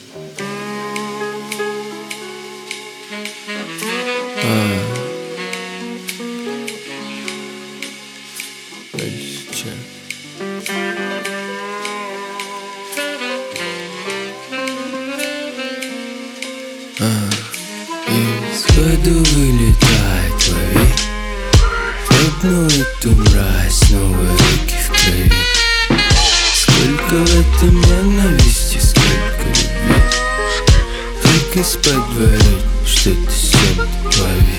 Из году вылетает лови одну эту мразь, новые руки в крови. Сколько в этом ненависти, сколько любви. Как из-под ворот что-то снят в голове.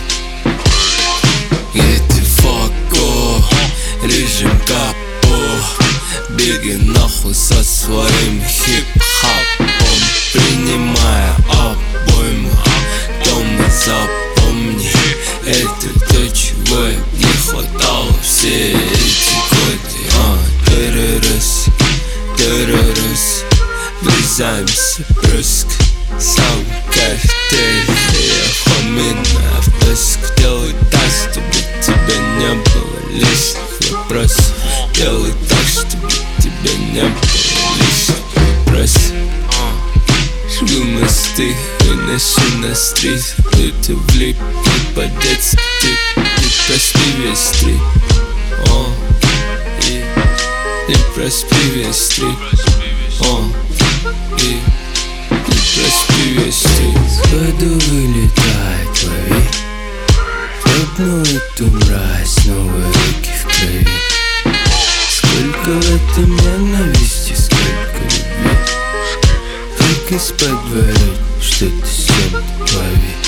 Эти фако, режим капо. Беги нахуй со своим хип-хопом, принимая обойму. Дома запомни, это то, чего не хватало все эти годы. Террорис, врезаемся бруск. Сам картель, я хомина в доску. Делай так, чтобы тебя не было лишних вопросов. Делай так, чтобы тебя не было лишних вопросов. Жгу мосты, выношу на стрит. Это влип, не по-детски тип. Не проспи весь стрит. Не проспи весь стрит. Не проспи весь стрит. Из году вылетает лови одну эту мразь, новые руки в крови. Сколько в этом ненависти, сколько любви. Как из-под ворот что-то снят в голове.